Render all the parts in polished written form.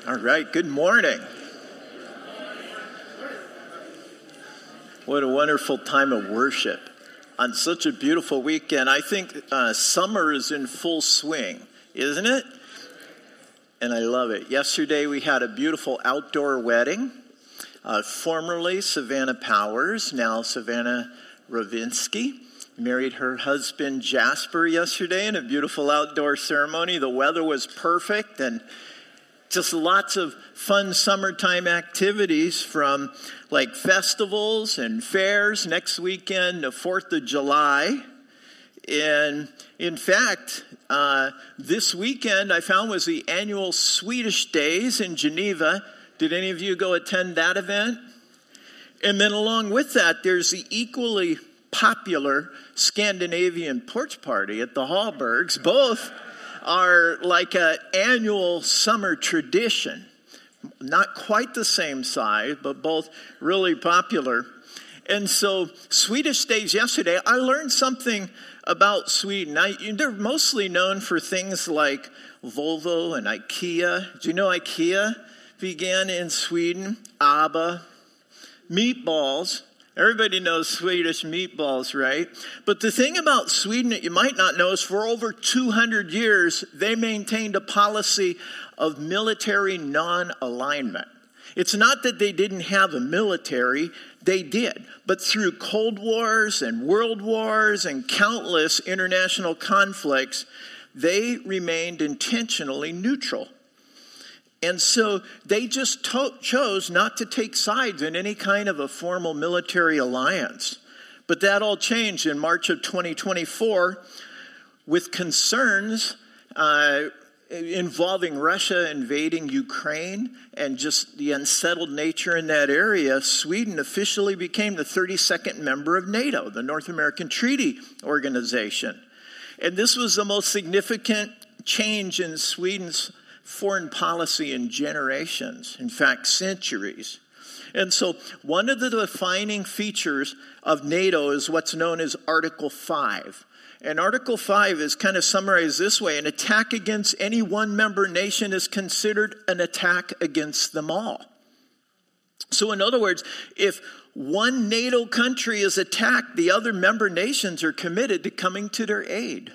All right, good morning. What a wonderful time of worship on such a beautiful weekend. I think summer is in full swing, isn't it? And I love it. Yesterday we had a beautiful outdoor wedding. Formerly Savannah Powers, now Savannah Ravinsky, married her husband Jasper yesterday in a beautiful outdoor ceremony. The weather was perfect and just lots of fun summertime activities, from like festivals and fairs next weekend, the 4th of July. And in fact, this weekend I found was the annual Swedish Days in Geneva. Did any of you go attend that event? And then along with that, there's the equally popular Scandinavian porch party at the Hallbergs. Both are like an annual summer tradition. Not quite the same size, but both really popular. And so Swedish Days yesterday, I learned something about Sweden. They're mostly known for things like Volvo and IKEA. Do you know IKEA began in Sweden? ABBA. Meatballs. Everybody knows Swedish meatballs, right? But the thing about Sweden that you might not know is for over 200 years, they maintained a policy of military non-alignment. It's not that they didn't have a military, they did. But through Cold Wars and World Wars and countless international conflicts, they remained intentionally neutral. And so they just chose not to take sides in any kind of a formal military alliance. But that all changed in March of 2024 with concerns involving Russia invading Ukraine and just the unsettled nature in that area. Sweden officially became the 32nd member of NATO, the North American Treaty Organization. And this was the most significant change in Sweden's foreign policy in generations, in fact, centuries. And so one of the defining features of NATO is what's known as Article 5. And Article 5 is kind of summarized this way: an attack against any one member nation is considered an attack against them all. So in other words, if one NATO country is attacked, the other member nations are committed to coming to their aid.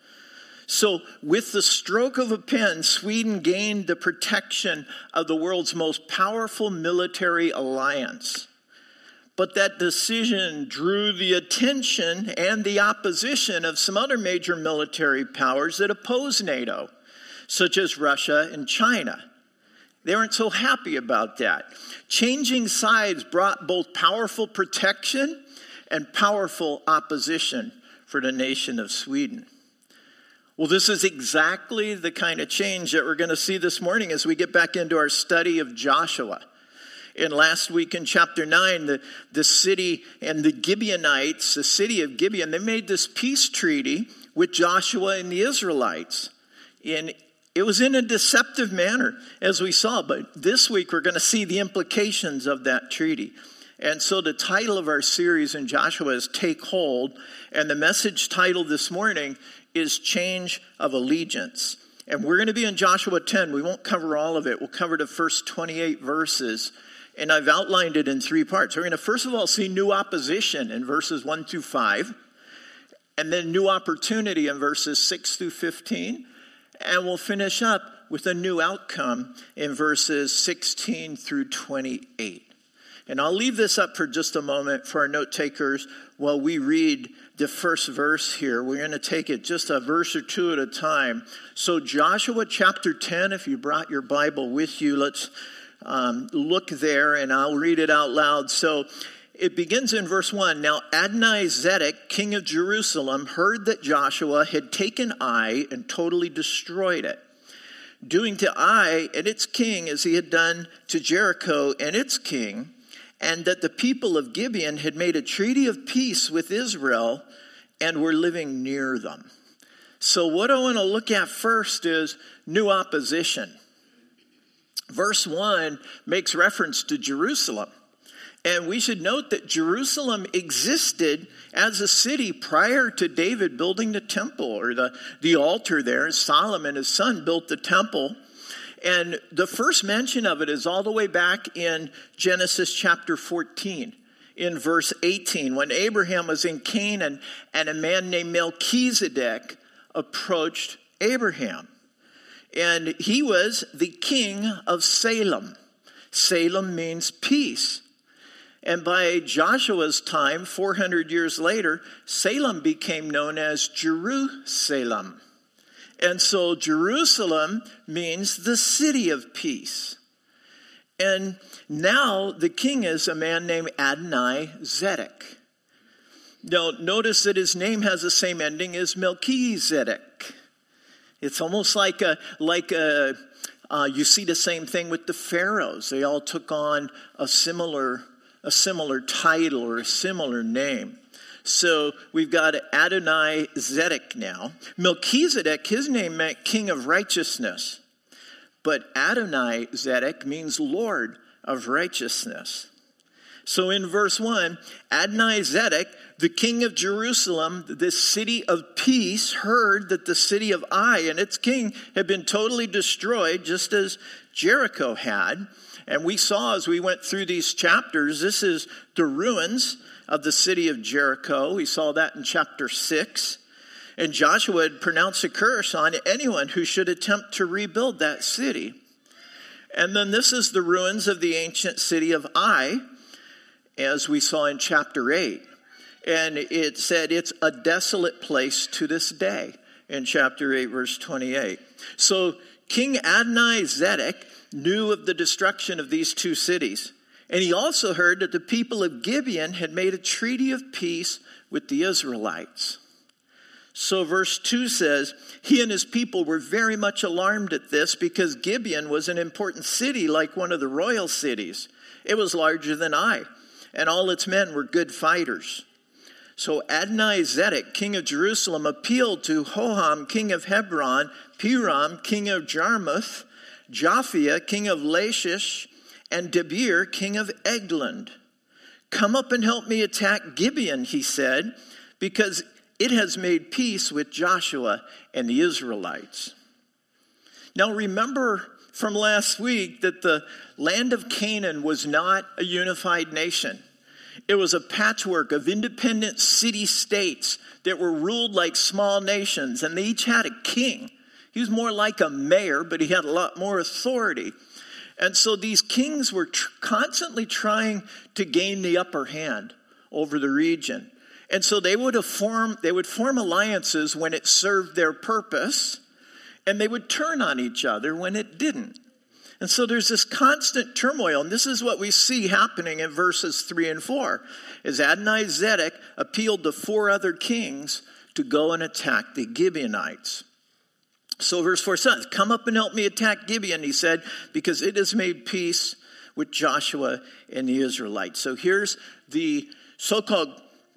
So with the stroke of a pen, Sweden gained the protection of the world's most powerful military alliance. But that decision drew the attention and the opposition of some other major military powers that oppose NATO, such as Russia and China. They weren't so happy about that. Changing sides brought both powerful protection and powerful opposition for the nation of Sweden. Well, this is exactly the kind of change that we're going to see this morning as we get back into our study of Joshua. And last week in chapter 9, the city and the Gibeonites, the city of Gibeon, they made this peace treaty with Joshua and the Israelites. And it was in a deceptive manner, as we saw. But this week we're going to see the implications of that treaty. And so the title of our series in Joshua is Take Hold. And the message title this morning is Change of Allegiance. And we're going to be in Joshua 10. We won't cover all of it. We'll cover the first 28 verses. And I've outlined it in 3 parts. We're going to first of all see new opposition in verses 1 through 5. And then new opportunity in verses 6 through 15. And we'll finish up with a new outcome in verses 16 through 28. And I'll leave this up for just a moment for our note takers while we read the first verse here. We're going to take it just a verse or two at a time. So Joshua chapter 10, if you brought your Bible with you, let's look there and I'll read it out loud. So it begins in verse 1. Now Adoni-Zedek, king of Jerusalem, heard that Joshua had taken Ai and totally destroyed it, doing to Ai and its king as he had done to Jericho and its king, and that the people of Gibeon had made a treaty of peace with Israel and were living near them. So what I want to look at first is new opposition. Verse 1 makes reference to Jerusalem. And we should note that Jerusalem existed as a city prior to David building the temple, or the altar there. Solomon, his son, built the temple. And the first mention of it is all the way back in Genesis chapter 14, in verse 18, when Abraham was in Canaan and a man named Melchizedek approached Abraham. And he was the king of Salem. Salem means peace. And by Joshua's time, 400 years later, Salem became known as Jerusalem. And so Jerusalem means the city of peace. And now the king is a man named Adonai-Zedek. Now, notice that his name has the same ending as Melchizedek. It's almost like you see the same thing with the pharaohs. They all took on a similar title or a similar name. So we've got Adonai-Zedek now. Melchizedek, his name meant king of righteousness. But Adonai-Zedek means Lord of righteousness. So in verse 1, Adonai-Zedek, the king of Jerusalem, the city of peace, heard that the city of Ai and its king had been totally destroyed, just as Jericho had. And we saw as we went through these chapters, this is the ruins of the city of Jericho. We saw that in chapter 6. And Joshua had pronounced a curse on anyone who should attempt to rebuild that city. And then this is the ruins of the ancient city of Ai, as we saw in chapter 8. And it said it's a desolate place to this day in chapter 8, verse 28. So King Adonai-Zedek knew of the destruction of these two cities. And he also heard that the people of Gibeon had made a treaty of peace with the Israelites. So verse 2 says, he and his people were very much alarmed at this because Gibeon was an important city like one of the royal cities. It was larger than Ai, and all its men were good fighters. So Adonai-Zedek, king of Jerusalem, appealed to Hoham, king of Hebron, Piram, king of Jarmuth, Japhia, king of Lachish, and Debir, king of Eglon. Come up and help me attack Gibeon, he said, because it has made peace with Joshua and the Israelites. Now remember from last week that the land of Canaan was not a unified nation. It was a patchwork of independent city-states that were ruled like small nations, and they each had a king. He was more like a mayor, but he had a lot more authority. And so these kings were constantly trying to gain the upper hand over the region. And so they would form alliances when it served their purpose, and they would turn on each other when it didn't. And so there's this constant turmoil, and this is what we see happening in verses 3 and 4, as Adonai-Zedek appealed to 4 other kings to go and attack the Gibeonites. So verse 4 says, come up and help me attack Gibeon, he said, because it has made peace with Joshua and the Israelites. So here's the so-called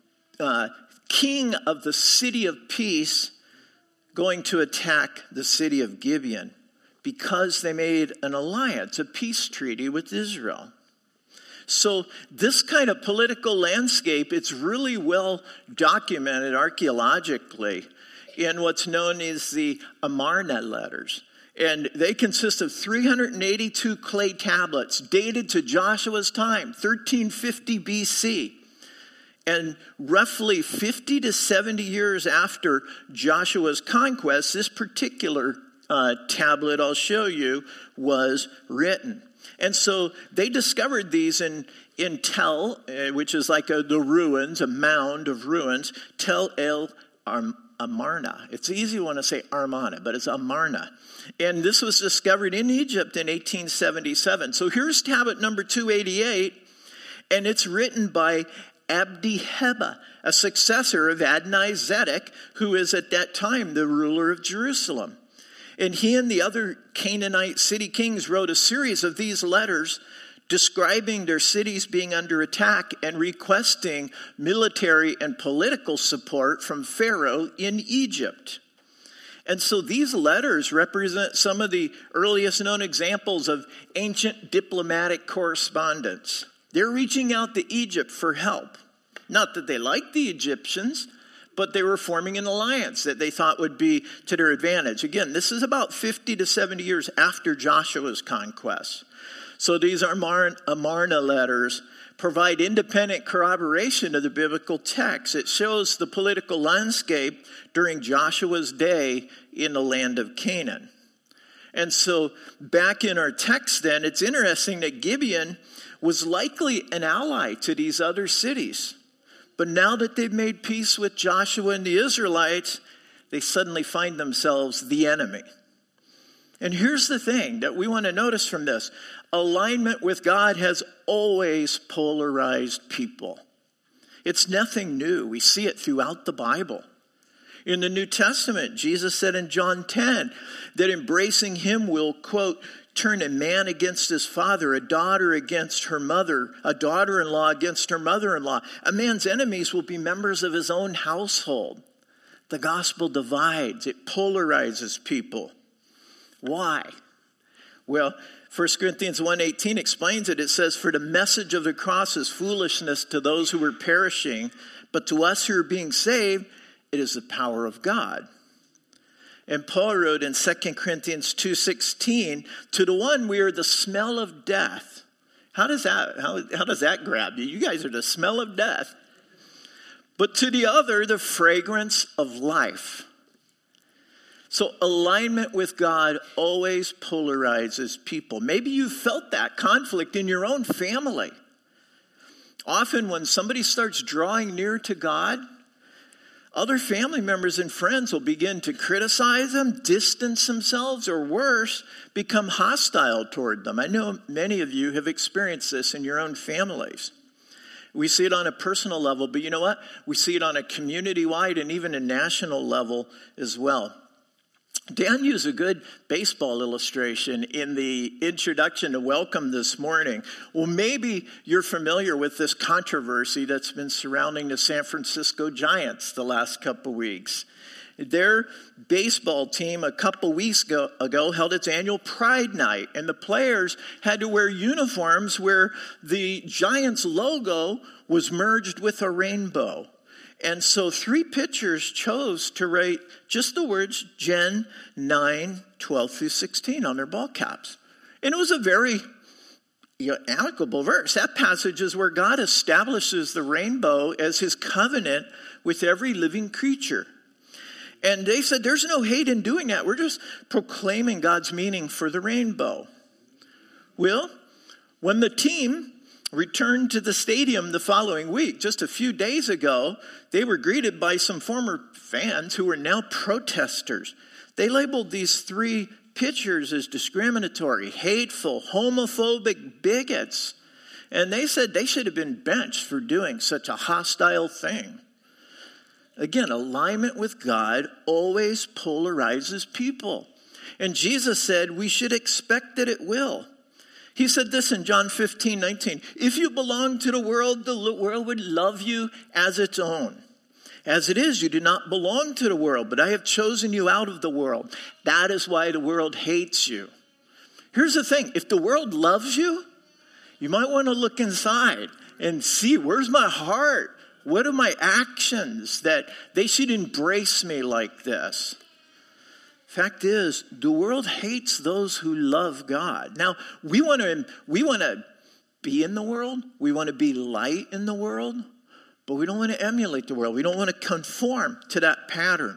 king of the city of peace going to attack the city of Gibeon because they made an alliance, a peace treaty with Israel. So this kind of political landscape, it's really well documented archaeologically in what's known as the Amarna letters. And they consist of 382 clay tablets dated to Joshua's time, 1350 BC. And roughly 50 to 70 years after Joshua's conquest, this particular tablet I'll show you was written. And so they discovered these in Tel, which is like the ruins, a mound of ruins, Tel El Amarna. It's easy when I say Amarna, but it's Amarna. And this was discovered in Egypt in 1877. So here's tablet number 288, and it's written by Abdi-Heba, a successor of Adonai-Zedek, who is at that time the ruler of Jerusalem. And he and the other Canaanite city kings wrote a series of these letters describing their cities being under attack and requesting military and political support from Pharaoh in Egypt. And so these letters represent some of the earliest known examples of ancient diplomatic correspondence. They're reaching out to Egypt for help. Not that they like the Egyptians, but they were forming an alliance that they thought would be to their advantage. Again, this is about 50 to 70 years after Joshua's conquest. So these Amarna letters provide independent corroboration of the biblical text. It shows the political landscape during Joshua's day in the land of Canaan. And so back in our text then, it's interesting that Gibeon was likely an ally to these other cities. But now that they've made peace with Joshua and the Israelites, they suddenly find themselves the enemy. And here's the thing that we want to notice from this. Alignment with God has always polarized people. It's nothing new. We see it throughout the Bible. In the New Testament, Jesus said in John 10 that embracing him will, quote, turn a man against his father, a daughter against her mother, a daughter-in-law against her mother-in-law. A man's enemies will be members of his own household. The gospel divides. It polarizes people. Why? Well, 1 Corinthians 1:18 explains it. It says, for the message of the cross is foolishness to those who are perishing, but to us who are being saved, it is the power of God. And Paul wrote in 2 Corinthians 2:16, to the one we are the smell of death. How does that grab you? You guys are the smell of death. But to the other, the fragrance of life. So alignment with God always polarizes people. Maybe you felt that conflict in your own family. Often when somebody starts drawing near to God, other family members and friends will begin to criticize them, distance themselves, or worse, become hostile toward them. I know many of you have experienced this in your own families. We see it on a personal level, but you know what? We see it on a community-wide and even a national level as well. Dan used a good baseball illustration in the introduction to Welcome this morning. Well, maybe you're familiar with this controversy that's been surrounding the San Francisco Giants the last couple weeks. Their baseball team a couple weeks ago held its annual Pride Night, and the players had to wear uniforms where the Giants logo was merged with a rainbow. And so 3 pitchers chose to write just the words Gen 9, 12 through 16 on their ball caps. And it was a very amicable verse. That passage is where God establishes the rainbow as his covenant with every living creature. And they said, there's no hate in doing that. We're just proclaiming God's meaning for the rainbow. Well, when the team returned to the stadium the following week, just a few days ago, they were greeted by some former fans who were now protesters. They labeled these 3 pitchers as discriminatory, hateful, homophobic bigots. And they said they should have been benched for doing such a hostile thing. Again, alignment with God always polarizes people. And Jesus said we should expect that it will. He said this in John 15:19. If you belong to the world would love you as its own. As it is, you do not belong to the world, but I have chosen you out of the world. That is why the world hates you. Here's the thing. If the world loves you, you might want to look inside and see, where's my heart? What are my actions that they should embrace me like this? Fact is, the world hates those who love God. Now, we want to be in the world. We want to be light in the world. But we don't want to emulate the world. We don't want to conform to that pattern.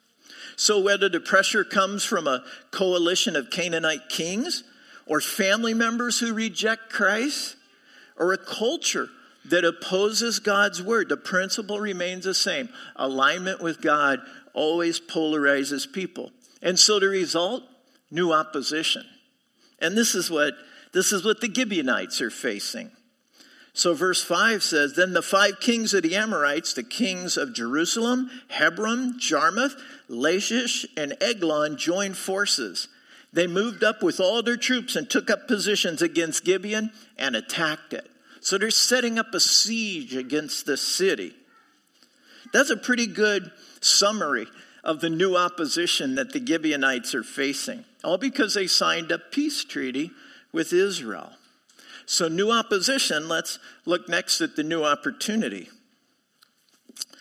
So whether the pressure comes from a coalition of Canaanite kings or family members who reject Christ or a culture that opposes God's word, the principle remains the same. Alignment with God always polarizes people. And so the result, new opposition. And this is what the Gibeonites are facing. So verse 5 says, then the 5 kings of the Amorites, the kings of Jerusalem, Hebron, Jarmuth, Lachish, and Eglon joined forces. They moved up with all their troops and took up positions against Gibeon and attacked it. So they're setting up a siege against the city. That's a pretty good summary of the new opposition that the Gibeonites are facing. All because they signed a peace treaty with Israel. So new opposition, let's look next at the new opportunity.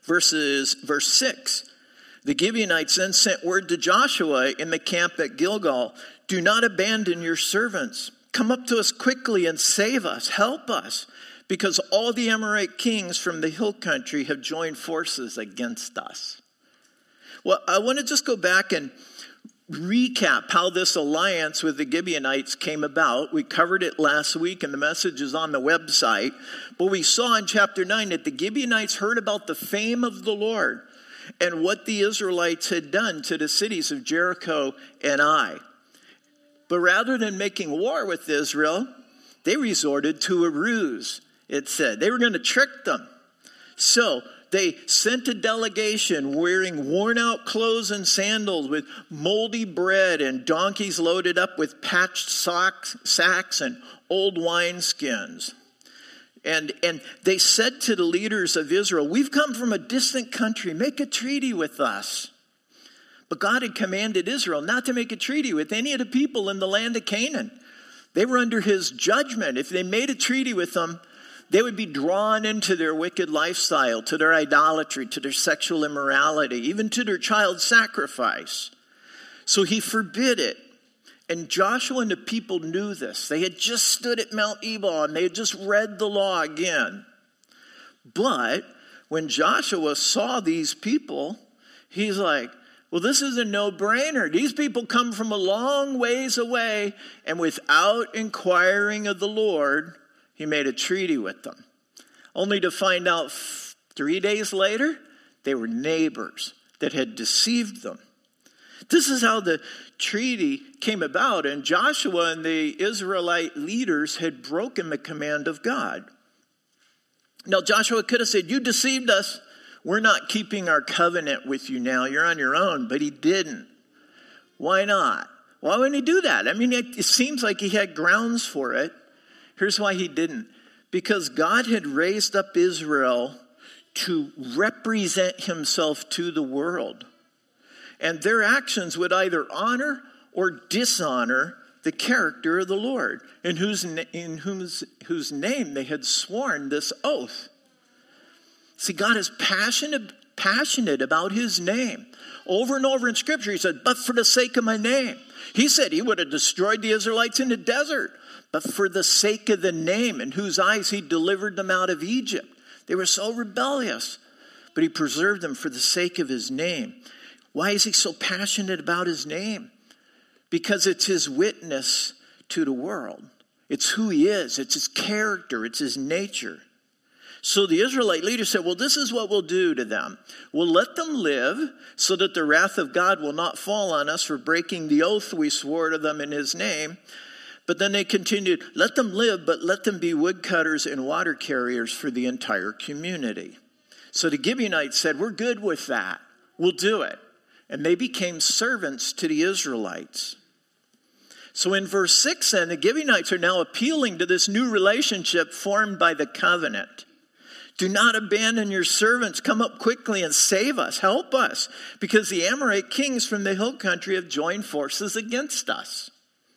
Verse 6. The Gibeonites then sent word to Joshua in the camp at Gilgal, "Do not abandon your servants. Come up to us quickly and save us. Help us, because all the Amorite kings from the hill country have joined forces against us." Well, I want to just go back and recap how this alliance with the Gibeonites came about. We covered it last week, and the message is on the website. But we saw in chapter 9 that the Gibeonites heard about the fame of the Lord and what the Israelites had done to the cities of Jericho and Ai. But rather than making war with Israel, they resorted to a ruse, it said. They were going to trick them. So they sent a delegation wearing worn-out clothes and sandals with moldy bread and donkeys loaded up with patched sacks and old wineskins. And they said to the leaders of Israel, "We've come from a distant country. Make a treaty with us." But God had commanded Israel not to make a treaty with any of the people in the land of Canaan. They were under his judgment. If they made a treaty with them, they would be drawn into their wicked lifestyle, to their idolatry, to their sexual immorality, even to their child sacrifice. So he forbid it. And Joshua and the people knew this. They had just stood at Mount Ebal and they had just read the law again. But when Joshua saw these people, he's like, well, this is a no-brainer. These people come from a long ways away, and without inquiring of the Lord, he made a treaty with them. Only to find out 3 days later, they were neighbors that had deceived them. This is how the treaty came about, and Joshua and the Israelite leaders had broken the command of God. Now, Joshua could have said, "You deceived us. We're not keeping our covenant with you now. You're on your own." But he didn't. Why not? Why wouldn't he do that? I mean, it seems like he had grounds for it. Here's why he didn't. Because God had raised up Israel to represent himself to the world. And their actions would either honor or dishonor the character of the Lord, in whose name they had sworn this oath. See, God is passionate about his name. Over and over in Scripture, he said, "But for the sake of my name." He said he would have destroyed the Israelites in the desert, but for the sake of the name in whose eyes he delivered them out of Egypt. They were so rebellious, but he preserved them for the sake of his name. Why is he so passionate about his name? Because it's his witness to the world. It's who he is. It's his character. It's his nature. So the Israelite leaders said, well, this is what we'll do to them. We'll let them live so that the wrath of God will not fall on us for breaking the oath we swore to them in his name. But then they continued, let them live, but let them be woodcutters and water carriers for the entire community. So the Gibeonites said, we're good with that. We'll do it. And they became servants to the Israelites. So in verse 6 then, the Gibeonites are now appealing to this new relationship formed by the covenant. Do not abandon your servants. Come up quickly and save us. Help us. Because the Amorite kings from the hill country have joined forces against us.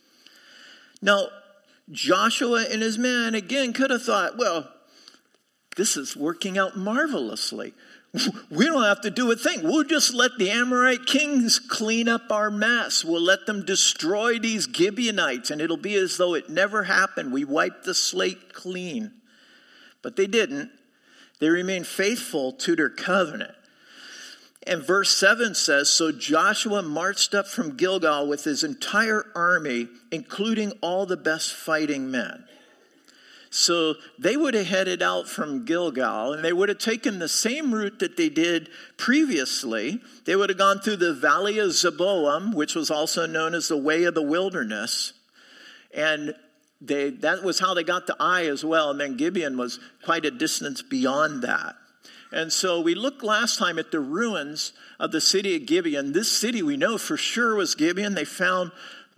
Now, Joshua and his men again could have thought, well, this is working out marvelously. We don't have to do a thing. We'll just let the Amorite kings clean up our mess. We'll let them destroy these Gibeonites, and it'll be as though it never happened. We wiped the slate clean. But they didn't. They remained faithful to their covenant. And verse 7 says, so Joshua marched up from Gilgal with his entire army, including all the best fighting men. So they would have headed out from Gilgal, and they would have taken the same route that they did previously. They would have gone through the valley of Zeboam, which was also known as the way of the wilderness. And that was how they got to Ai as well. And then Gibeon was quite a distance beyond that. And so we looked last time at the ruins of the city of Gibeon. This city we know for sure was Gibeon. They found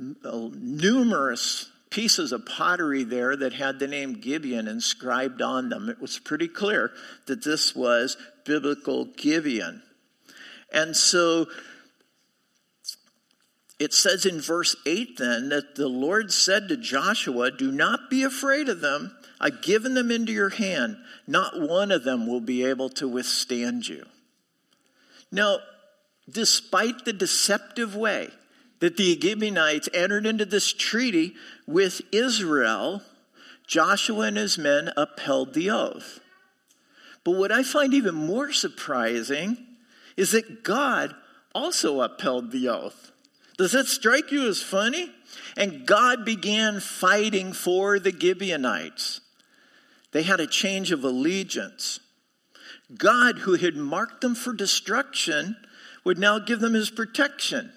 numerous pieces of pottery there that had the name Gibeon inscribed on them. It was pretty clear that this was biblical Gibeon. And so it says in verse 8 then that the Lord said to Joshua, do not be afraid of them. I've given them into your hand. Not one of them will be able to withstand you. Now, despite the deceptive way that the Gibeonites entered into this treaty with Israel, Joshua and his men upheld the oath. But what I find even more surprising is that God also upheld the oath. Does that strike you as funny? And God began fighting for the Gibeonites. They had a change of allegiance. God, who had marked them for destruction, would now give them his protection.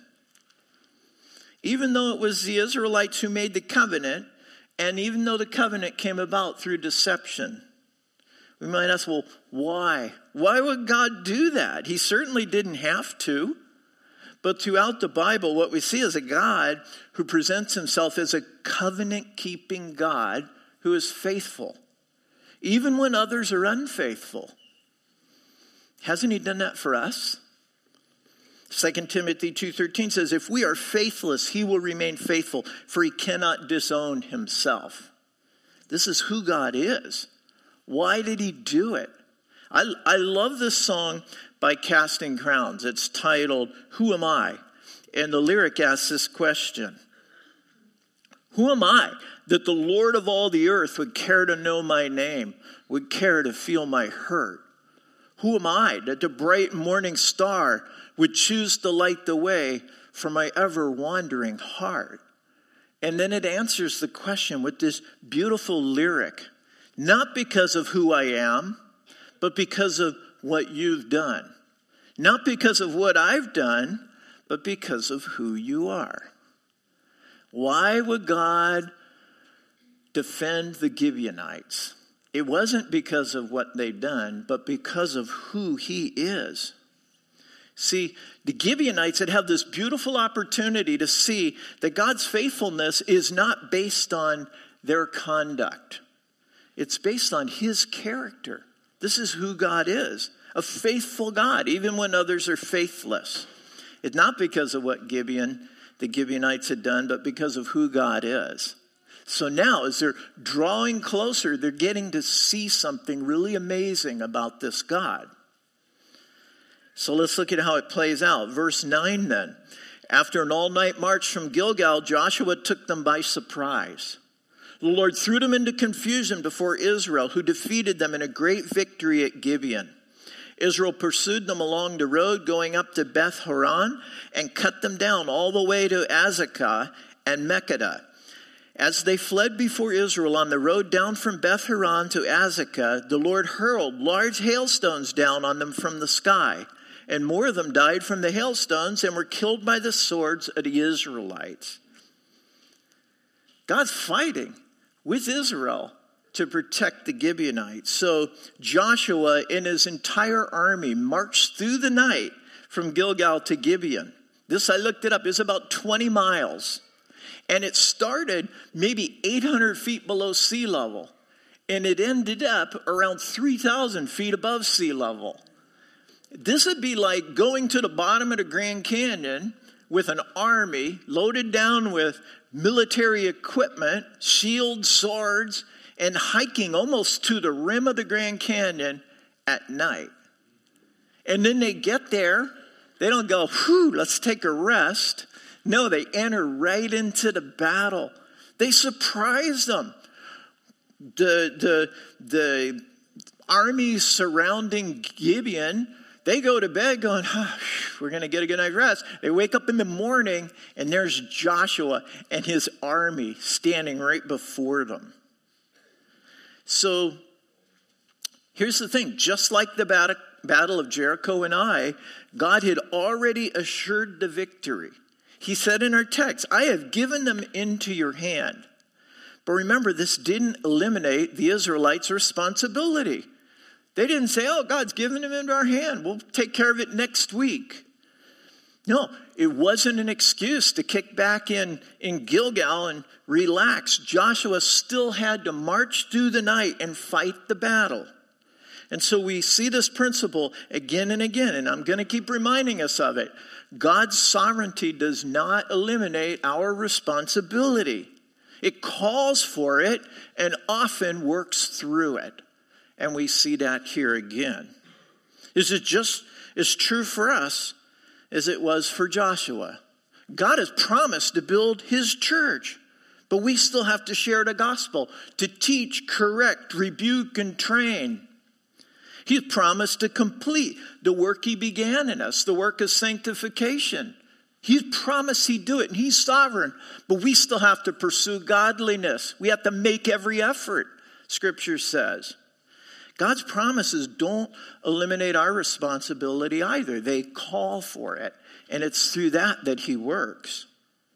Even though it was the Israelites who made the covenant, and even though the covenant came about through deception. We might ask, well, why? Why would God do that? He certainly didn't have to. But throughout the Bible, what we see is a God who presents himself as a covenant-keeping God who is faithful, even when others are unfaithful. Hasn't he done that for us? 2 Timothy 2:13 says, if we are faithless, he will remain faithful, for he cannot disown himself. This is who God is. Why did he do it? I love this song by Casting Crowns. It's titled, Who Am I? And the lyric asks this question. Who am I that the Lord of all the earth would care to know my name, would care to feel my hurt? Who am I that the bright morning star would choose to light the way for my ever-wandering heart? And then it answers the question with this beautiful lyric. Not because of who I am, but because of what you've done. Not because of what I've done, but because of who you are. Why would God defend the Gibeonites? It wasn't because of what they'd done, but because of who he is. See, the Gibeonites had had this beautiful opportunity to see that God's faithfulness is not based on their conduct. It's based on his character. This is who God is, a faithful God, even when others are faithless. It's not because of what the Gibeonites had done, but because of who God is. So now, as they're drawing closer, they're getting to see something really amazing about this God. So let's look at how it plays out. Verse 9 then. After an all-night march from Gilgal, Joshua took them by surprise. The Lord threw them into confusion before Israel, who defeated them in a great victory at Gibeon. Israel pursued them along the road going up to Beth Horon and cut them down all the way to Azekah and Makkedah. As they fled before Israel on the road down from Beth Horon to Azekah, the Lord hurled large hailstones down on them from the sky, and more of them died from the hailstones and were killed by the swords of the Israelites. God's fighting with Israel to protect the Gibeonites. So Joshua and his entire army marched through the night from Gilgal to Gibeon. This, I looked it up, is about 20 miles. And it started maybe 800 feet below sea level. And it ended up around 3,000 feet above sea level. This would be like going to the bottom of the Grand Canyon with an army loaded down with military equipment, shields, swords, and hiking almost to the rim of the Grand Canyon at night. And then they get there. They don't go, whew, let's take a rest. No, they enter right into the battle. They surprise them. The armies surrounding Gibeon, they go to bed going, we're going to get a good night's rest. They wake up in the morning, and there's Joshua and his army standing right before them. So here's the thing. Just like the battle of Jericho and Ai, God had already assured the victory. He said in our text, I have given them into your hand. But remember, this didn't eliminate the Israelites' responsibility. They didn't say, oh, God's given them into our hand. We'll take care of it next week. No, it wasn't an excuse to kick back in Gilgal and relax. Joshua still had to march through the night and fight the battle. And so we see this principle again and again, and I'm going to keep reminding us of it. God's sovereignty does not eliminate our responsibility. It calls for it and often works through it. And we see that here again. This is just as true for us as it was for Joshua. God has promised to build his church, but we still have to share the gospel, to teach, correct, rebuke, and train. He's promised to complete the work he began in us, the work of sanctification. He's promised he'd do it, and he's sovereign, but we still have to pursue godliness. We have to make every effort, Scripture says. God's promises don't eliminate our responsibility either. They call for it, and it's through that he works.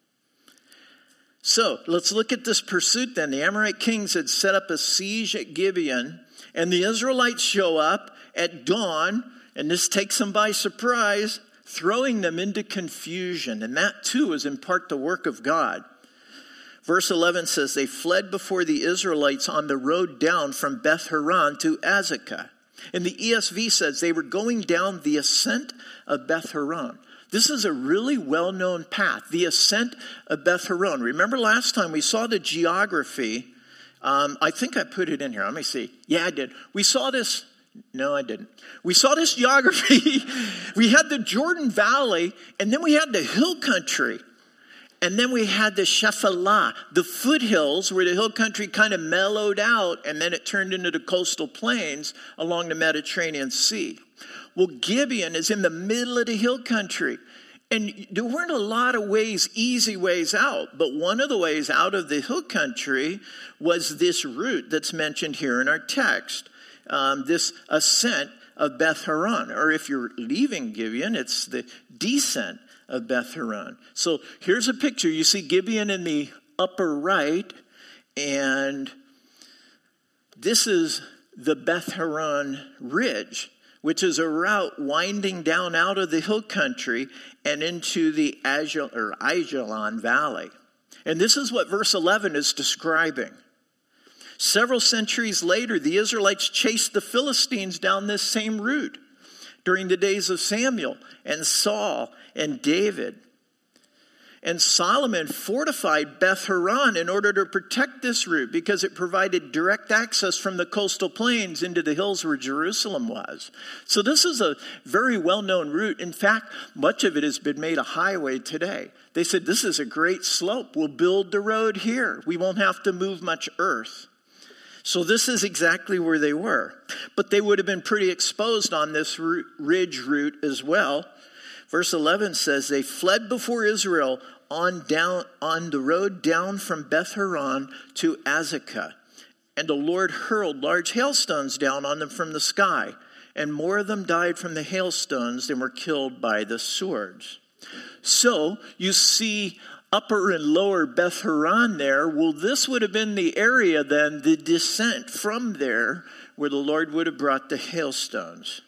So let's look at this pursuit then. The Amorite kings had set up a siege at Gibeon, and the Israelites show up at dawn, and this takes them by surprise, throwing them into confusion. And that too is in part the work of God. Verse 11 says, they fled before the Israelites on the road down from Beth Horon to Azekah. And the ESV says they were going down the ascent of Beth Horon. This is a really well-known path, the ascent of Beth Horon. Remember last time we saw the geography. I think I put it in here. Let me see. Yeah, I did. We saw this. No, I didn't. We saw this geography. We had the Jordan Valley, and then we had the hill country. And then we had the Shephelah, the foothills where the hill country kind of mellowed out, and then it turned into the coastal plains along the Mediterranean Sea. Well, Gibeon is in the middle of the hill country. And there weren't a lot of ways, easy ways out. But one of the ways out of the hill country was this route that's mentioned here in our text. This ascent of Beth Horon. Or if you're leaving Gibeon, it's the descent of Beth Horon. So here's a picture. You see Gibeon in the upper right. And this is the Beth Horon Ridge, which is a route winding down out of the hill country and into the Ajalon Valley. And this is what verse 11 is describing. Several centuries later, the Israelites chased the Philistines down this same route during the days of Samuel and Saul and David. And Solomon fortified Beth Horon in order to protect this route because it provided direct access from the coastal plains into the hills where Jerusalem was. So this is a very well-known route. In fact, much of it has been made a highway today. They said, this is a great slope. We'll build the road here. We won't have to move much earth. So this is exactly where they were. But they would have been pretty exposed on this ridge route as well. Verse 11 says, they fled before Israel on the road down from Beth Horon to Azekah. And the Lord hurled large hailstones down on them from the sky. And more of them died from the hailstones than were killed by the swords. So you see upper and lower Beth Horon there. Well, this would have been the area then, the descent from there, where the Lord would have brought the hailstones.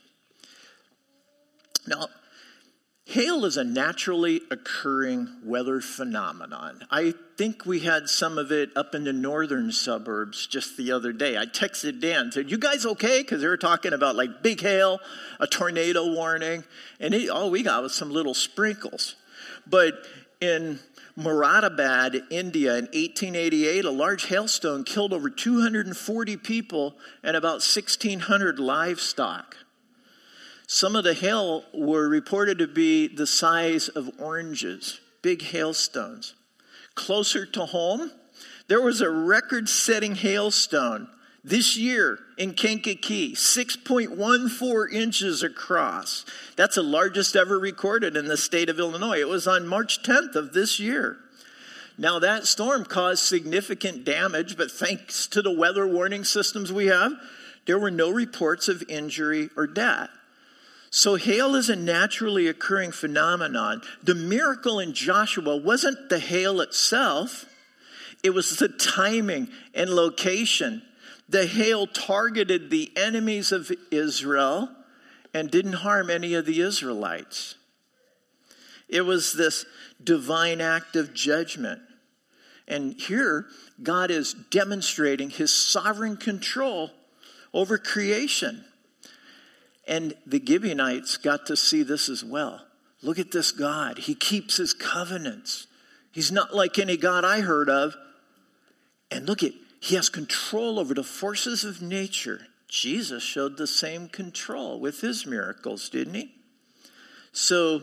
Now, hail is a naturally occurring weather phenomenon. I think we had some of it up in the northern suburbs just the other day. I texted Dan, said, you guys okay? Because they were talking about like big hail, a tornado warning, and all we got was some little sprinkles. But in Moradabad, India, in 1888, a large hailstone killed over 240 people and about 1,600 livestock. Some of the hail were reported to be the size of oranges, big hailstones. Closer to home, there was a record-setting hailstone this year in Kankakee, 6.14 inches across. That's the largest ever recorded in the state of Illinois. It was on March 10th of this year. Now that storm caused significant damage, but thanks to the weather warning systems we have, there were no reports of injury or death. So hail is a naturally occurring phenomenon. The miracle in Joshua wasn't the hail itself. It was the timing and location. The hail targeted the enemies of Israel and didn't harm any of the Israelites. It was this divine act of judgment. And here, God is demonstrating his sovereign control over creation. And the Gibeonites got to see this as well. Look at this God. He keeps his covenants. He's not like any God I heard of. And look at, he has control over the forces of nature Jesus showed the same control with his miracles, didn't he? So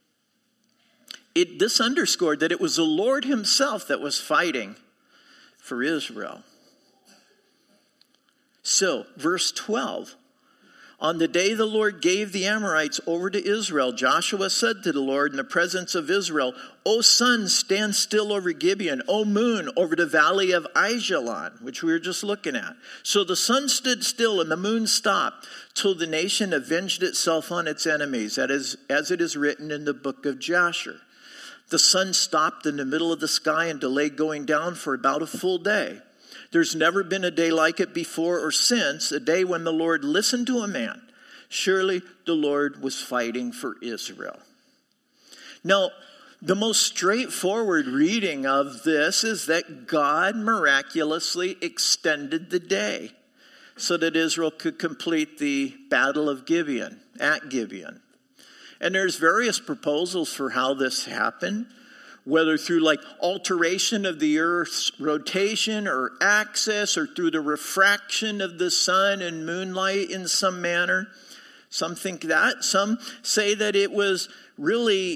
this underscored that it was the Lord himself that was fighting for Israel. So, verse 12. On the day the Lord gave the Amorites over to Israel, Joshua said to the Lord in the presence of Israel, O sun, stand still over Gibeon. O moon, over the valley of Aijalon, which we were just looking at. So the sun stood still and the moon stopped till the nation avenged itself on its enemies, that is, as it is written in the book of Jasher. The sun stopped in the middle of the sky and delayed going down for about a full day. There's never been a day like it before or since, a day when the Lord listened to a man. Surely the Lord was fighting for Israel. Now, the most straightforward reading of this is that God miraculously extended the day so that Israel could complete the battle of Gibeon, at Gibeon. And there's various proposals for how this happened, whether through like alteration of the earth's rotation or axis, or through the refraction of the sun and moonlight in some manner. Some think that. Some say that it was really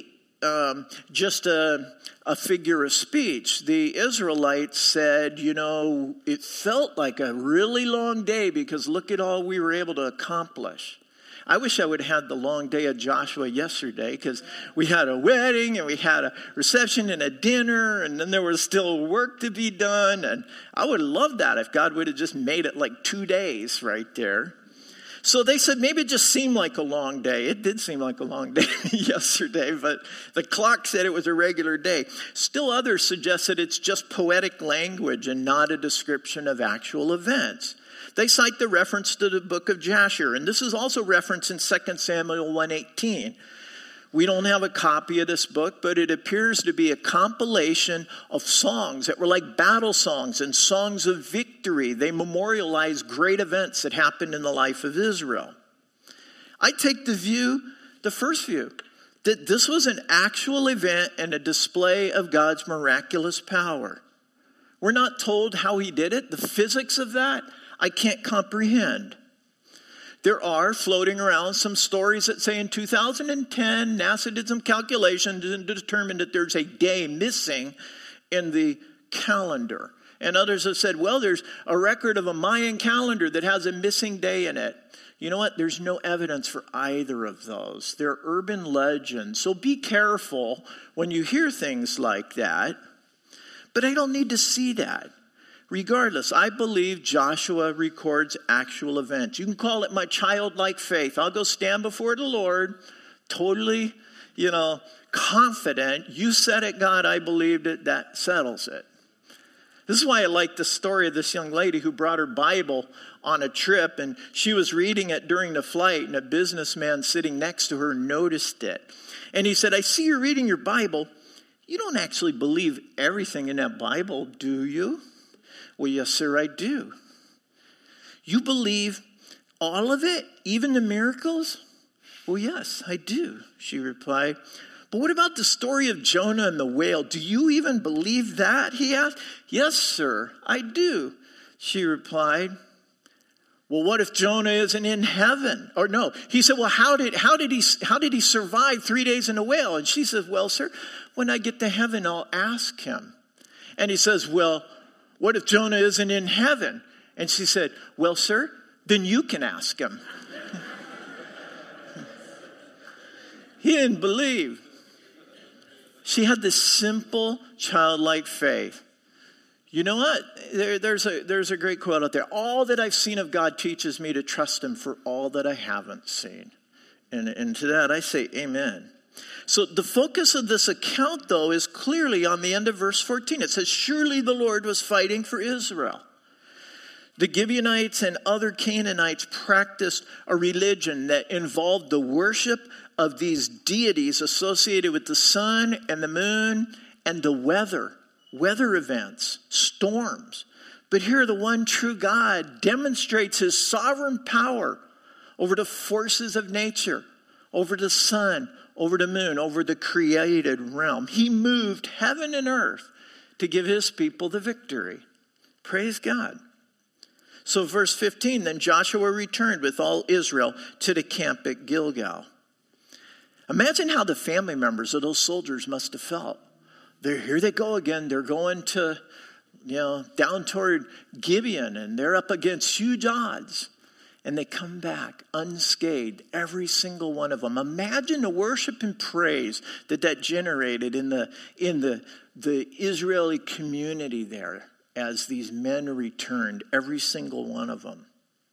just a figure of speech. The Israelites said, it felt like a really long day because look at all we were able to accomplish. I wish I would have had the long day of Joshua yesterday, because we had a wedding and we had a reception and a dinner, and then there was still work to be done. And I would have loved that if God would have just made it like 2 days right there. So they said maybe it just seemed like a long day. It did seem like a long day yesterday, but the clock said it was a regular day. Still others suggest that it's just poetic language and not a description of actual events. They cite the reference to the book of Jasher, and this is also referenced in 2 Samuel 1:18. We don't have a copy of this book, but it appears to be a compilation of songs that were like battle songs and songs of victory. They memorialize great events that happened in the life of Israel. I take the first view, that this was an actual event and a display of God's miraculous power. We're not told how he did it. The physics of that, I can't comprehend. There are floating around some stories that say in 2010, NASA did some calculations and determined that there's a day missing in the calendar. And others have said, well, there's a record of a Mayan calendar that has a missing day in it. You know what? There's no evidence for either of those. They're urban legends. So be careful when you hear things like that. But I don't need to see that. Regardless, I believe Joshua records actual events. You can call it my childlike faith. I'll go stand before the Lord, totally, confident. You said it, God, I believed it. That settles it. This is why I like the story of this young lady who brought her Bible on a trip, and she was reading it during the flight, and a businessman sitting next to her noticed it. And he said, I see you're reading your Bible. You don't actually believe everything in that Bible, do you? Well, yes, sir, I do. You believe all of it, even the miracles? Well, yes, I do, she replied. But what about the story of Jonah and the whale? Do you even believe that? He asked. Yes, sir, I do, she replied. Well, what if Jonah isn't in heaven? Or no, he said, well, how did he survive 3 days in a whale? And she says, well, sir, when I get to heaven, I'll ask him. And he says, well, what if Jonah isn't in heaven? And she said, well, sir, then you can ask him. He didn't believe. She had this simple, childlike faith. You know what? There's a great quote out there. All that I've seen of God teaches me to trust him for all that I haven't seen. And to that I say amen. So the focus of this account, though, is clearly on the end of verse 14. It says, surely the Lord was fighting for Israel. The Gibeonites and other Canaanites practiced a religion that involved the worship of these deities associated with the sun and the moon and the weather events, storms. But here the one true God demonstrates his sovereign power over the forces of nature, over the sun, over the moon, over the created realm. He moved heaven and earth to give his people the victory. Praise God. So verse 15, then Joshua returned with all Israel to the camp at Gilgal. Imagine how the family members of those soldiers must have felt. Here they go again. They're going to, down toward Gibeon, and they're up against huge odds. And they come back unscathed, every single one of them. Imagine the worship and praise that generated in the Israeli community there as these men returned, every single one of them.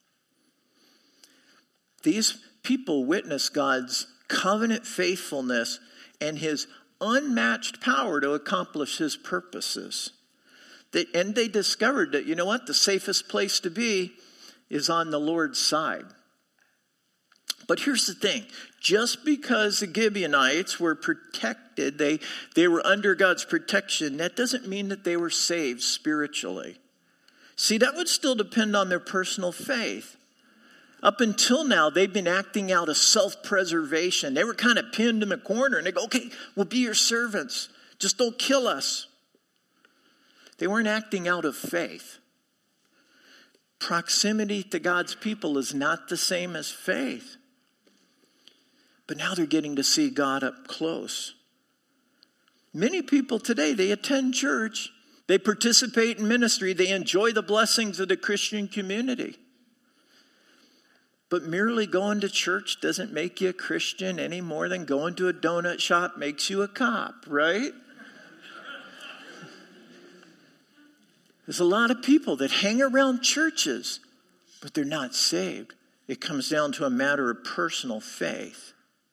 These people witnessed God's covenant faithfulness and his unmatched power to accomplish his purposes. And they discovered that, the safest place to be is on the Lord's side. But here's the thing. Just because the Gibeonites were protected, they were under God's protection, that doesn't mean that they were saved spiritually. See, that would still depend on their personal faith. Up until now, they've been acting out of self-preservation. They were kind of pinned in a corner, and they go, okay, we'll be your servants. Just don't kill us. They weren't acting out of faith. Proximity to God's people is not the same as faith. But now they're getting to see God up close. Many people today, they attend church, they participate in ministry, they enjoy the blessings of the Christian community. But merely going to church doesn't make you a Christian any more than going to a donut shop makes you a cop, right? There's a lot of people that hang around churches, but they're not saved. It comes down to a matter of personal faith.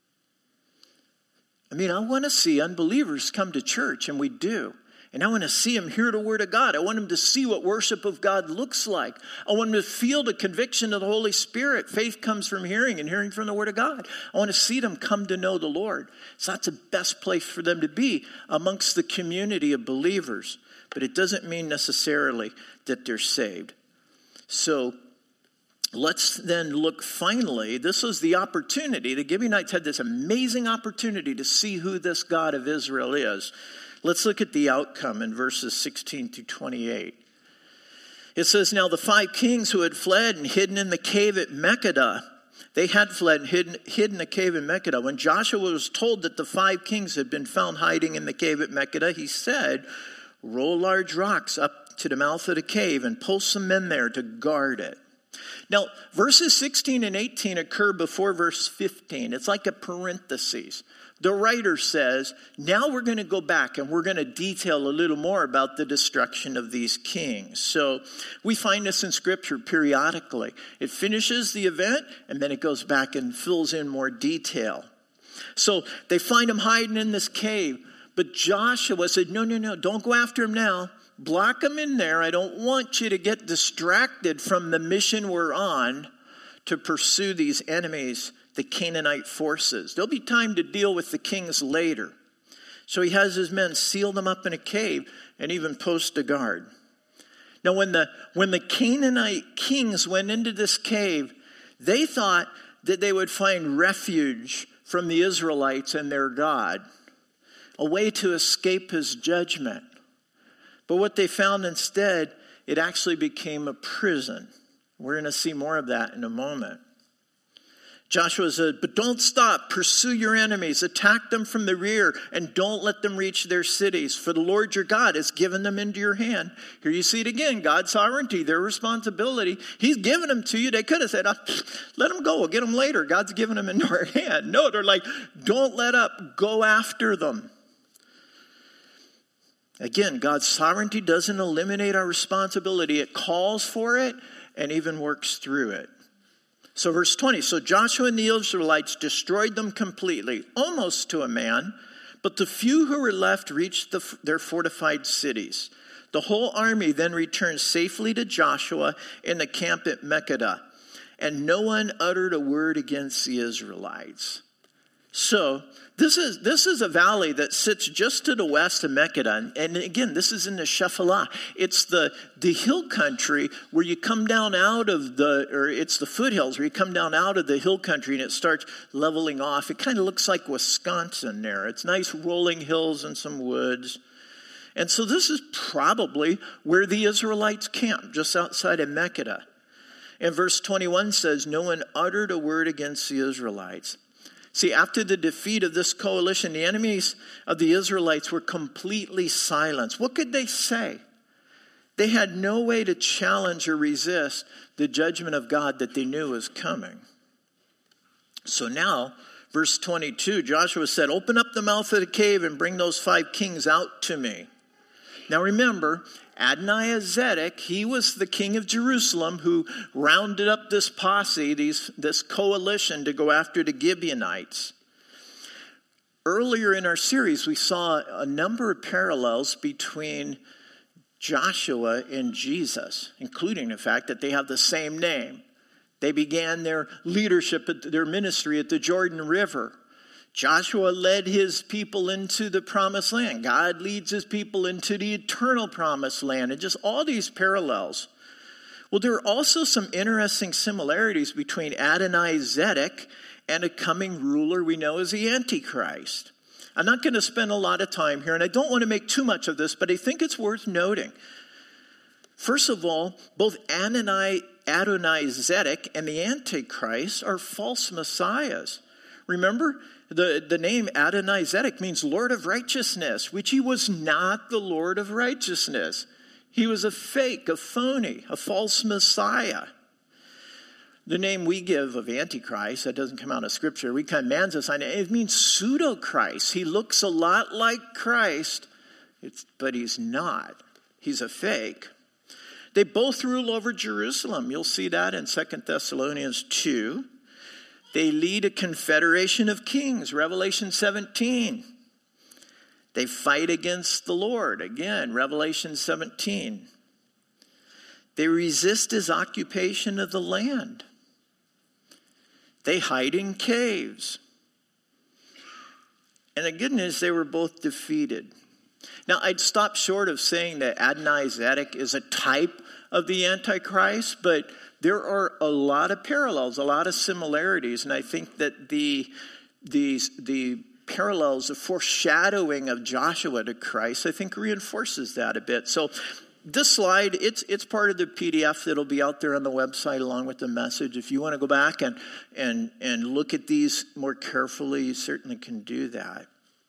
I want to see unbelievers come to church, and we do. And I want to see them hear the word of God. I want them to see what worship of God looks like. I want them to feel the conviction of the Holy Spirit. Faith comes from hearing, and hearing from the word of God. I want to see them come to know the Lord. So that's the best place for them to be amongst the community of believers. But it doesn't mean necessarily that they're saved. So let's then look finally. This was the opportunity. The Gibeonites had this amazing opportunity to see who this God of Israel is. Let's look at the outcome in verses 16 through 28. It says, now the 5 kings who had fled and hidden in the cave at Makkedah, they had fled and hid in the cave in Makkedah. When Joshua was told that the 5 kings had been found hiding in the cave at Makkedah, he said, roll large rocks up to the mouth of the cave and post some men there to guard it. Now, verses 16 and 18 occur before verse 15. It's like a parenthesis. The writer says, now we're going to go back and we're going to detail a little more about the destruction of these kings. So we find this in Scripture periodically. It finishes the event and then it goes back and fills in more detail. So they find him hiding in this cave. But Joshua said, no, don't go after him now. Block him in there. I don't want you to get distracted from the mission we're on to pursue these enemies, the Canaanite forces. There'll be time to deal with the kings later. So he has his men seal them up in a cave and even post a guard. Now when the Canaanite kings went into this cave, they thought that they would find refuge from the Israelites and their God, a way to escape his judgment. But what they found instead, it actually became a prison. We're going to see more of that in a moment. Joshua said, but don't stop. Pursue your enemies. Attack them from the rear and don't let them reach their cities. For the Lord your God has given them into your hand. Here you see it again. God's sovereignty, their responsibility. He's given them to you. They could have said, let them go. We'll get them later. God's given them into our hand. No, they're like, don't let up. Go after them. Again, God's sovereignty doesn't eliminate our responsibility. It calls for it and even works through it. So verse 20, so Joshua and the Israelites destroyed them completely, almost to a man, but the few who were left reached their fortified cities. The whole army then returned safely to Joshua in the camp at Makkedah, and no one uttered a word against the Israelites. So this is a valley that sits just to the west of Makkedah. And again, this is in the Shephelah. It's the hill country where you come down out of it's the foothills where you come down out of the hill country and it starts leveling off. It kind of looks like Wisconsin there. It's nice rolling hills and some woods. And so this is probably where the Israelites camped, just outside of Makkedah. And verse 21 says, no one uttered a word against the Israelites. See, after the defeat of this coalition, the enemies of the Israelites were completely silenced. What could they say? They had no way to challenge or resist the judgment of God that they knew was coming. So now, verse 22, Joshua said, open up the mouth of the cave and bring those 5 kings out to me. Now remember, Adonai-Zedek, he was the king of Jerusalem who rounded up this posse, this coalition to go after the Gibeonites. Earlier in our series, we saw a number of parallels between Joshua and Jesus, including the fact that they have the same name. They began their leadership, their ministry at the Jordan River. Joshua led his people into the promised land. God leads his people into the eternal promised land. And just all these parallels. Well, there are also some interesting similarities between Adonai-Zedek and a coming ruler we know as the Antichrist. I'm not going to spend a lot of time here, and I don't want to make too much of this, but I think it's worth noting. First of all, both Adonai-Zedek and the Antichrist are false messiahs. Remember, the name Adonai-Zedek means Lord of Righteousness, which he was not the Lord of Righteousness. He was a fake, a phony, a false messiah. The name we give of Antichrist, that doesn't come out of Scripture, we command us on it. It means pseudo-Christ. He looks a lot like Christ, but he's not. He's a fake. They both rule over Jerusalem. You'll see that in 2 Thessalonians 2. They lead a confederation of kings, Revelation 17. They fight against the Lord, again, Revelation 17. They resist his occupation of the land. They hide in caves. And the good news, they were both defeated. Now, I'd stop short of saying that Adonai-Zedek is a type of the Antichrist, but there are a lot of parallels, a lot of similarities, and I think that the parallels, the foreshadowing of Joshua to Christ, I think reinforces that a bit. So this slide, it's part of the PDF that'll be out there on the website along with the message. If you want to go back and look at these more carefully, you certainly can do that.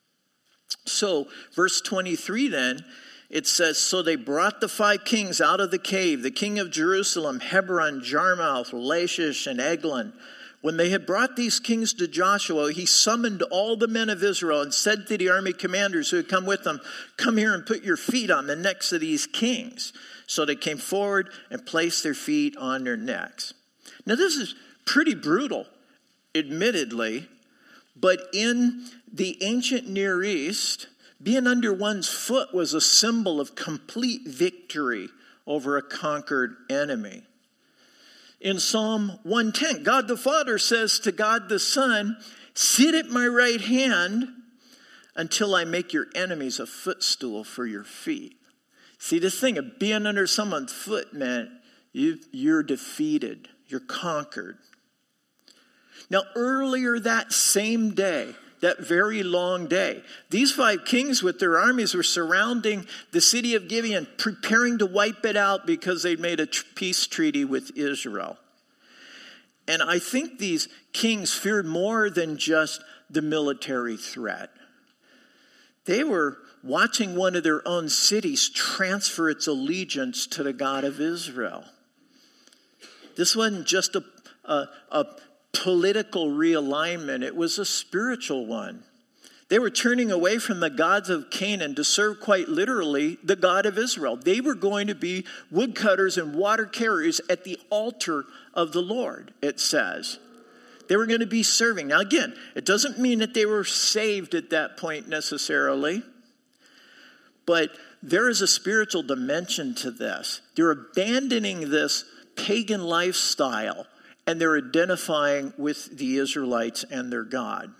So verse 23 then, it says, so they brought the 5 kings out of the cave, the king of Jerusalem, Hebron, Jarmuth, Lachish, and Eglon. When they had brought these kings to Joshua, he summoned all the men of Israel and said to the army commanders who had come with them, come here and put your feet on the necks of these kings. So they came forward and placed their feet on their necks. Now this is pretty brutal, admittedly, but in the ancient Near East, being under one's foot was a symbol of complete victory over a conquered enemy. In Psalm 110, God the Father says to God the Son, sit at my right hand until I make your enemies a footstool for your feet. See, this thing of being under someone's foot meant you're defeated, you're conquered. Now, earlier that same day, that very long day, these 5 kings with their armies were surrounding the city of Gibeon, preparing to wipe it out because they'd made a peace treaty with Israel. And I think these kings feared more than just the military threat. They were watching one of their own cities transfer its allegiance to the God of Israel. This wasn't just a political realignment, it was a spiritual one. They were turning away from the gods of Canaan to serve quite literally the God of Israel. They were going to be woodcutters and water carriers at the altar of the Lord, it says. They were going to be serving. Now again, it doesn't mean that they were saved at that point necessarily, but there is a spiritual dimension to this. They're abandoning this pagan lifestyle and they're identifying with the Israelites and their God.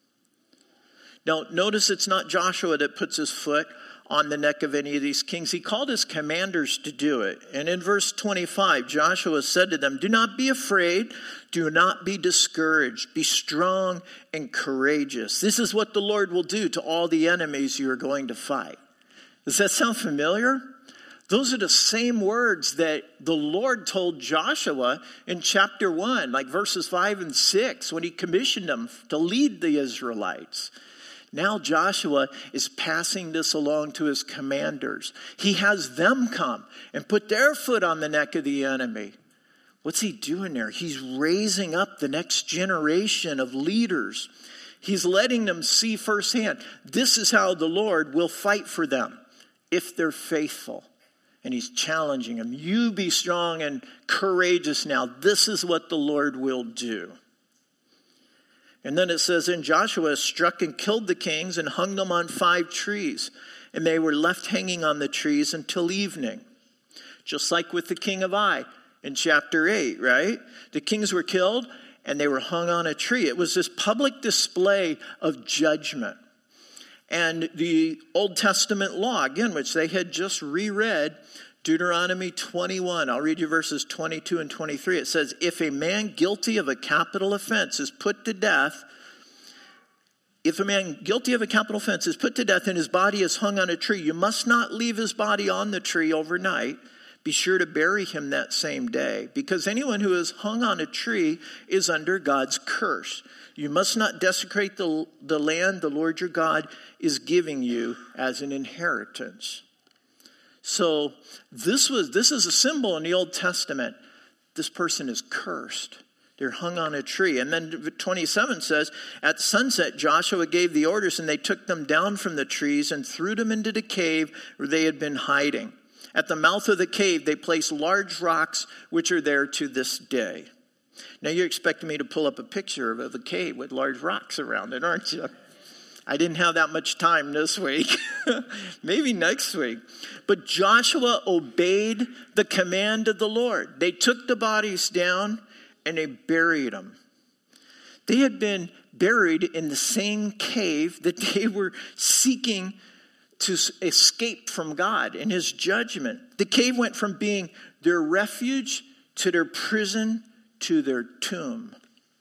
Now, notice it's not Joshua that puts his foot on the neck of any of these kings. He called his commanders to do it. And in verse 25, Joshua said to them, do not be afraid, do not be discouraged, be strong and courageous. This is what the Lord will do to all the enemies you are going to fight. Does that sound familiar? Those are the same words that the Lord told Joshua in chapter 1, like verses 5 and 6, when he commissioned him to lead the Israelites. Now Joshua is passing this along to his commanders. He has them come and put their foot on the neck of the enemy. What's he doing there? He's raising up the next generation of leaders. He's letting them see firsthand, this is how the Lord will fight for them if they're faithful. And he's challenging them. You be strong and courageous now. This is what the Lord will do. And then it says, and Joshua struck and killed the kings and hung them on 5 trees. And they were left hanging on the trees until evening. Just like with the king of Ai in chapter 8, right? The kings were killed and they were hung on a tree. It was this public display of judgment. And the Old Testament law, again, which they had just reread, Deuteronomy 21. I'll read you verses 22 and 23. It says, if a man guilty of a capital offense is put to death, and his body is hung on a tree, you must not leave his body on the tree overnight. Be sure to bury him that same day, because anyone who is hung on a tree is under God's curse. You must not desecrate the land the Lord your God is giving you as an inheritance. So this is a symbol in the Old Testament. This person is cursed. They're hung on a tree. And then 27 says, at sunset Joshua gave the orders, and they took them down from the trees and threw them into the cave where they had been hiding. At the mouth of the cave they placed large rocks, which are there to this day. Now you're expecting me to pull up a picture of a cave with large rocks around it, aren't you? I didn't have that much time this week. Maybe next week. But Joshua obeyed the command of the Lord. They took the bodies down and they buried them. They had been buried in the same cave that they were seeking to escape from God and his judgment. The cave went from being their refuge to their prison to their tomb.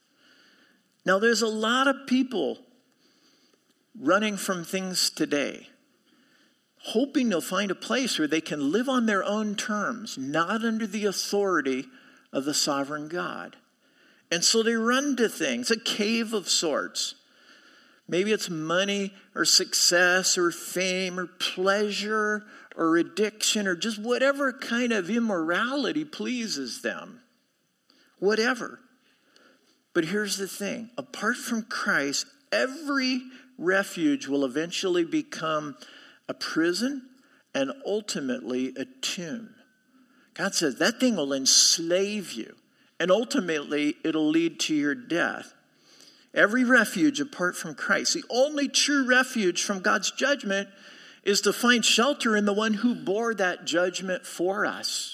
Now there's a lot of people running from things today, hoping they'll find a place where they can live on their own terms, not under the authority of the sovereign God. And so they run to things, a cave of sorts. Maybe it's money or success or fame or pleasure or addiction or just whatever kind of immorality pleases them. Whatever. But here's the thing. Apart from Christ, every refuge will eventually become a prison and ultimately a tomb. God says that thing will enslave you, and ultimately it'll lead to your death. Every refuge apart from Christ, the only true refuge from God's judgment is to find shelter in the one who bore that judgment for us.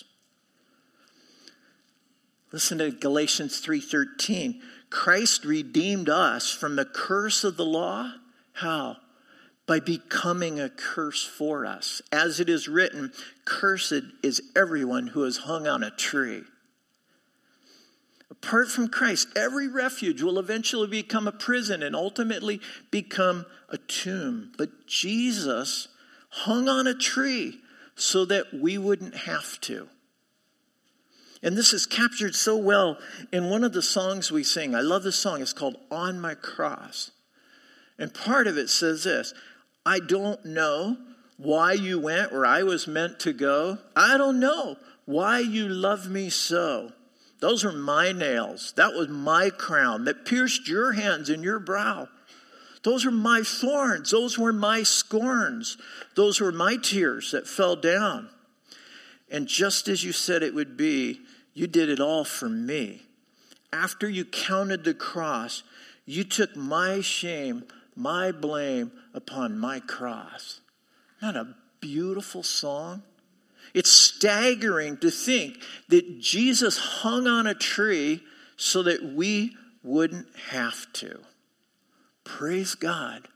Listen to Galatians 3:13. Christ redeemed us from the curse of the law. How? By becoming a curse for us. As it is written, cursed is everyone who is hung on a tree. Apart from Christ, every refuge will eventually become a prison and ultimately become a tomb. But Jesus hung on a tree so that we wouldn't have to. And this is captured so well in one of the songs we sing. I love this song. It's called On My Cross. And part of it says this: I don't know why you went where I was meant to go. I don't know why you love me so. Those were my nails. That was my crown that pierced your hands and your brow. Those were my thorns. Those were my scorns. Those were my tears that fell down. And just as you said it would be, you did it all for me. After you counted the cross, you took my shame, my blame upon my cross. Not a beautiful song? It's staggering to think that Jesus hung on a tree so that we wouldn't have to. Praise God.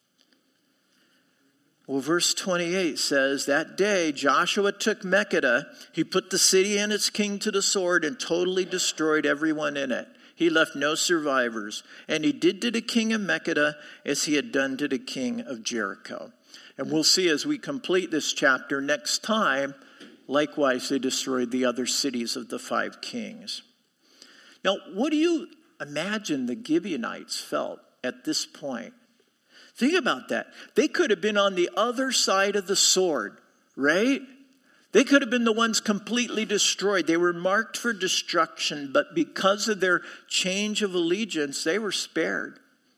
Well, verse 28 says, that day Joshua took Makkedah. He put the city and its king to the sword and totally destroyed everyone in it. He left no survivors. And he did to the king of Makkedah as he had done to the king of Jericho. And we'll see as we complete this chapter next time Likewise, they destroyed the other cities of the 5 kings. Now, what do you imagine the Gibeonites felt at this point? Think about that. They could have been on the other side of the sword, right? They could have been the ones completely destroyed. They were marked for destruction, but because of their change of allegiance, they were spared.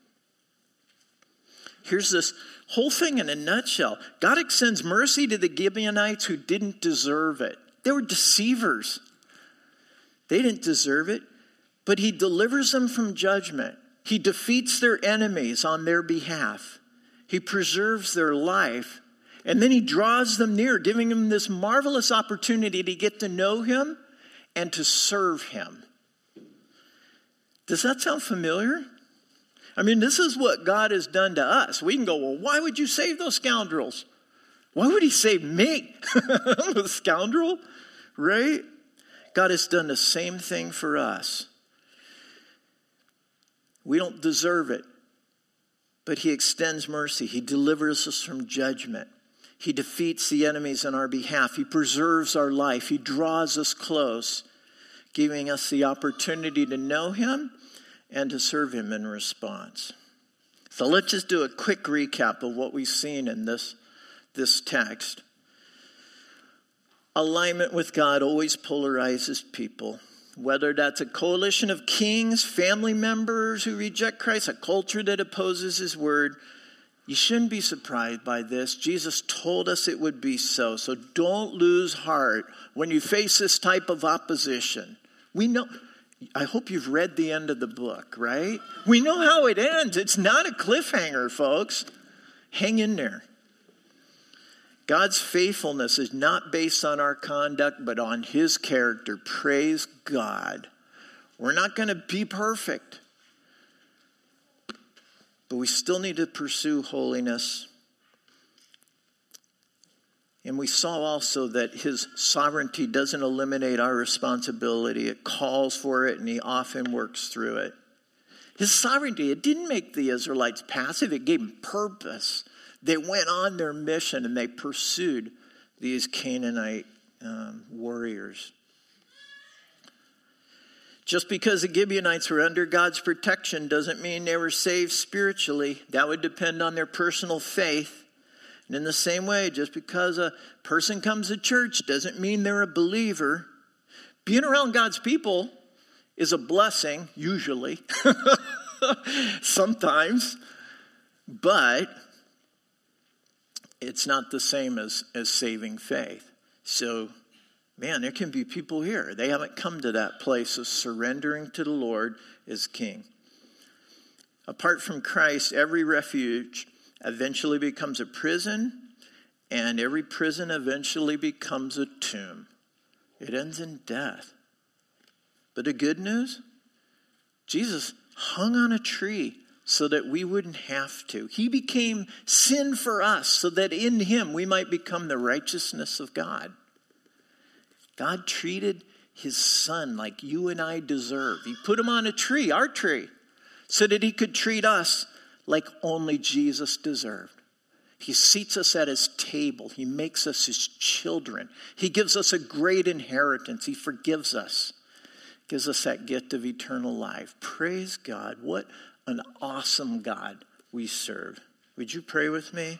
Here's this whole thing in a nutshell. God extends mercy to the Gibeonites who didn't deserve it. They were deceivers. They didn't deserve it, but he delivers them from judgment. He defeats their enemies on their behalf. He preserves their life, and then he draws them near, giving them this marvelous opportunity to get to know him and to serve him. Does that sound familiar? I mean, this is what God has done to us. We can go, well, why would you save those scoundrels? Why would he save me? I'm a scoundrel, right? God has done the same thing for us. We don't deserve it, but he extends mercy. He delivers us from judgment. He defeats the enemies on our behalf. He preserves our life. He draws us close, giving us the opportunity to know him and to serve him in response. So let's just do a quick recap of what we've seen in this text. Alignment with God always polarizes people. Whether that's a coalition of kings, family members who reject Christ, a culture that opposes his word, you shouldn't be surprised by this. Jesus told us it would be so. So don't lose heart when you face this type of opposition. We know, I hope you've read the end of the book, right? We know how it ends. It's not a cliffhanger, folks. Hang in there. God's faithfulness is not based on our conduct, but on his character. Praise God. We're not going to be perfect, but we still need to pursue holiness. And we saw also that his sovereignty doesn't eliminate our responsibility. It calls for it, and he often works through it. His sovereignty, it didn't make the Israelites passive. It gave them purpose. They went on their mission, and they pursued these Canaanite warriors. Just because the Gibeonites were under God's protection doesn't mean they were saved spiritually. That would depend on their personal faith. And in the same way, just because a person comes to church doesn't mean they're a believer. Being around God's people is a blessing, usually. Sometimes. But it's not the same as saving faith. So, man, there can be people here. They haven't come to that place of surrendering to the Lord as King. Apart from Christ, every refuge eventually becomes a prison, and every prison eventually becomes a tomb. It ends in death. But the good news, Jesus hung on a tree so that we wouldn't have to. He became sin for us so that in him we might become the righteousness of God. God treated his son like you and I deserve. He put him on a tree, our tree, so that he could treat us like only Jesus deserved. He seats us at his table. He makes us his children. He gives us a great inheritance. He forgives us. Gives us that gift of eternal life. Praise God. What an awesome God we serve. Would you pray with me?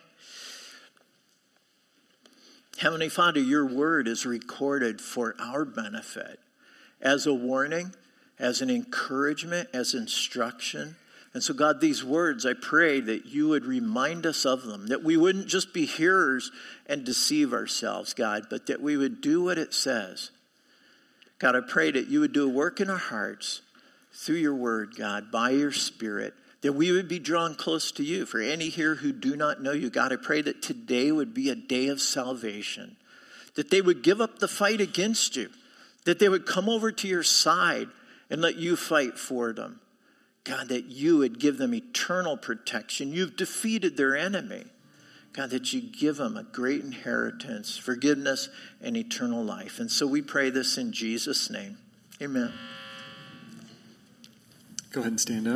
Heavenly Father, your word is recorded for our benefit as a warning, as an encouragement, as instruction. And so, God, these words, I pray that you would remind us of them, that we wouldn't just be hearers and deceive ourselves, God, but that we would do what it says. God, I pray that you would do a work in our hearts through your word, God, by your Spirit, that we would be drawn close to you. For any here who do not know you, God, I pray that today would be a day of salvation, that they would give up the fight against you, that they would come over to your side and let you fight for them. God, that you would give them eternal protection. You've defeated their enemy. God, that you give them a great inheritance, forgiveness, and eternal life. And so we pray this in Jesus' name. Amen. Go ahead and stand up.